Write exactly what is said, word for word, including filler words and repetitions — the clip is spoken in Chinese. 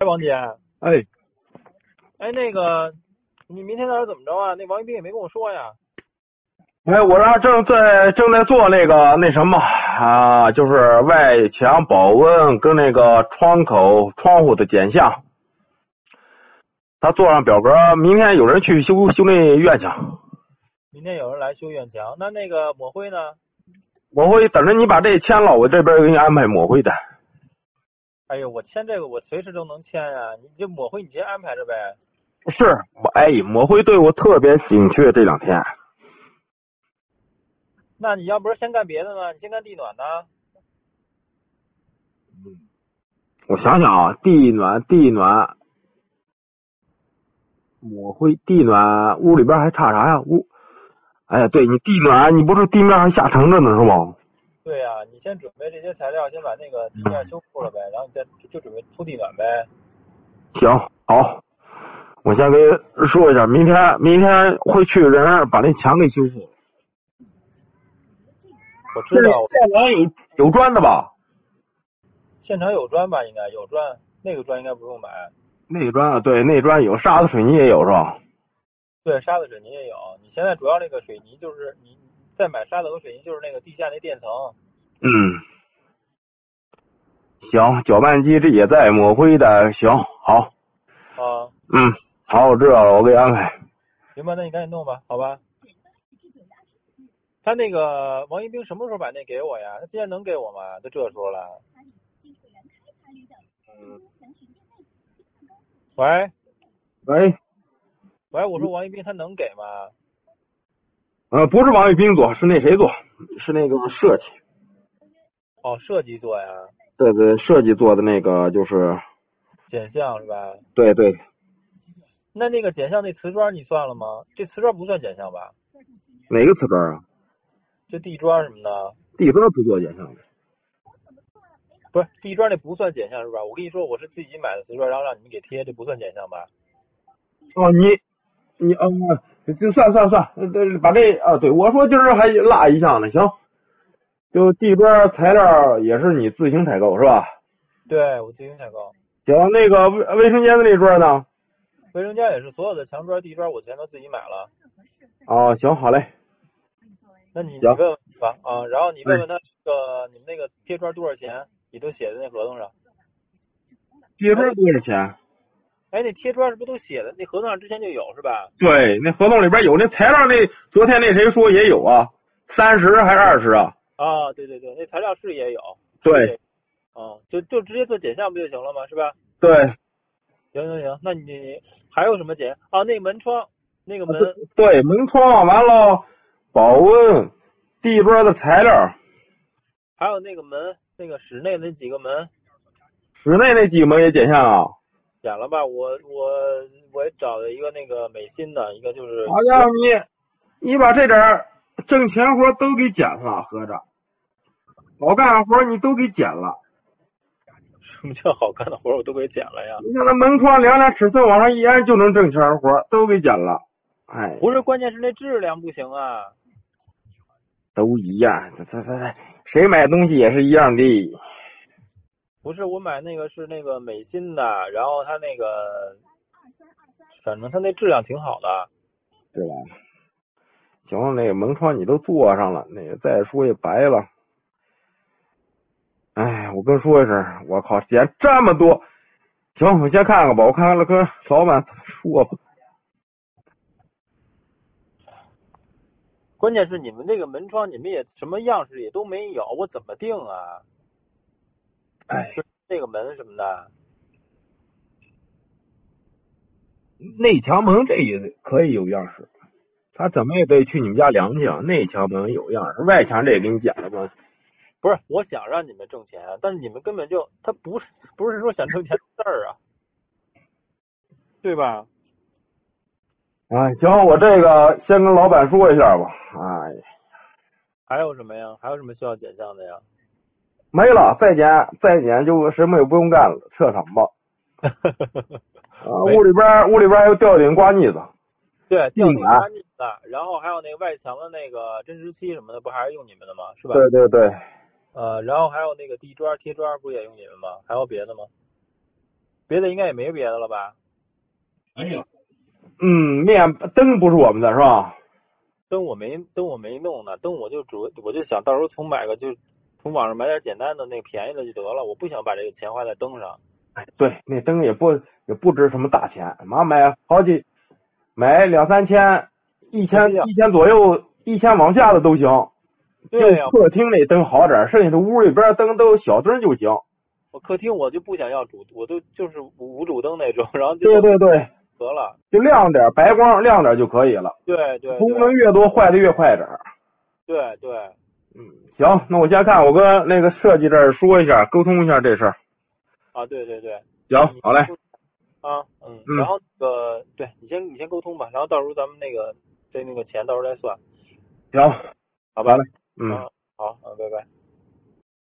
哎，王姐， 哎， 哎，那个，你明天到底怎么着啊？那王一斌也没跟我说呀。 哎，我这正在正在做那个那什么啊，就是外墙保温跟那个窗口窗户的剪向。他做上表格，明天有人去修修那院墙。 明天有人来修院墙，那那个抹灰呢？ 我会等着你把这签了，我这边给你安排抹灰的。 哎呦，我签这个我随时都能签呀，你这抹灰你先安排着呗。 是，我哎，抹灰对我特别紧缺这两天。 那你要不是先干别的呢？你先干地暖呢？ 我想想啊，地暖地暖抹灰地暖，屋里边还差啥呀？屋，哎呀，对你地暖，你不是地面还下沉着呢是吗？ 对呀、你先准备这些材料，先把那个地面修复了呗，然后你再就准备铺地暖呗。 行，好，我先给说一下，明天明天会去人把那墙给修复。 我知道， 现场有有砖的吧？ 现场有砖吧？应该有砖，那个砖应该不用买。 内砖啊，对，内砖有，沙子水泥也有是吧？ 对，沙子水泥也有。你现在主要那个水泥就是你再买沙子和水泥，就是那个地下那垫层。 嗯，行，搅拌机这也在抹灰的，行，好， 啊， 嗯，好，我知道了，我给你安排。 行吧，那你赶紧弄吧，好吧。他那个王一冰什么时候把那给我呀？他今天能给我吗？都这时候了。 嗯， 喂喂， 喂，我说王一冰他能给吗？ 呃，不是王玉斌做，是那谁做？是那个设计， 哦，设计做呀， 对对，设计做的那个就是， 剪像是吧？ 对对， 那那个剪像那瓷砖你算了吗？这瓷砖不算剪像吧？ 哪个瓷砖啊？ 就地砖什么的， 地砖不做剪像的。 不是地砖那不算剪像是吧？我跟你说，我是自己买的瓷砖，然后让你们给贴，这不算剪像吧？ 哦，你你哦，就算算算，呃，把这啊，对我说今儿还落一项呢，行，就地砖材料也是你自行采购是吧？ 对，我自行采购。 行，那个卫卫生间的那砖呢？ 卫生间也是所有的墙砖、地砖，我全都自己买了。 哦，行，好嘞， 那你你行， 问问吧啊，然后你问哎， 问他这个你们那个贴砖多少钱，你都写在那合同上。 地砖哎那多少钱？ 哎那贴砖是不是都写的？那合同上之前就有是吧？ 对，那合同里边有那材料，那昨天那谁说也有啊，三十还是二十啊？ 啊，对对对，那材料是也有，是对也，啊，就就直接做剪像不就行了吗？是吧？ 对， 行行行，那你还有什么剪啊？那个门窗，那个门， 对，门窗完了，保温，地砖的材料， 还有那个门，那个室内那几个门， 室内那几门也剪像啊。 剪了吧？我我我也找了一个那个美心的，一个就是好家伙，你你把这点挣钱活都给剪了，合着好干活你都给剪了。 什么叫好干的活我都给剪了呀？ 你看那门窗量量尺寸往上一按就能挣钱活，都给剪了。哎， 不是，关键是那质量不行啊。 都一样，这这这谁买东西也是一样的。 不是，我买那个是那个美心的，然后它那个，反正它那质量挺好的。 对吧？行，那个门窗你都做上了，那个再说也白了。哎，我跟说一声，我靠，剪这么多，行，我先看看吧，我看看了跟老板怎么说吧。 关键是你们这个门窗，你们也什么样式也都没有，我怎么定啊？ 哎， 这个门什么的， 内墙门这也可以有样式，他怎么也得去你们家量去啊。内墙门有样式，外墙这也给你剪了吗？ 不是我想让你们挣钱，但是你们根本就他不是不是说想挣钱的事儿啊，对吧？ 哎，行，我这个先跟老板说一下吧。哎， 还有什么呀？还有什么需要剪像的呀？ 没了，再剪再剪就什么也不用干了，撤场吧。啊， 没屋里边屋里边还有吊顶挂腻子， 对， 地吊顶暖， 刮腻子，然后还有那个外墙的那个真实漆什么的，不还是用你们的吗？是吧？ 对对对， 呃，然后还有那个地砖贴砖，不也用你们吗？还有别的吗？ 别的应该也没别的了吧？ 没有。 嗯，面灯不是我们的是吧？ 灯我没灯我没弄呢，灯我就主我就想到时候从买个就从网上买点简单的那个便宜的就得了，我不想把这个钱花在灯上。 哎，对，那灯也不也不值什么大钱，妈买好几买两三千，一千一千左右，一千往下的都行。 对呀、 就客厅那灯好点，剩下的屋里边灯都小灯就行。 我客厅我就不想要主，我都就是无主灯那种，然后就对对对， 得了。 就亮点，白光亮点就可以了。 对对功能对越多，坏的越快点。 对对， 嗯，行，那我先看，我跟那个设计这儿说一下，沟通一下这事儿。 啊对对对， 行，好嘞。 啊嗯， 嗯然后那个对你先你先沟通吧，然后到时候咱们那个这那个钱到时候再算， 行， 好吧？ 嘞，嗯。 啊好，嗯，拜拜。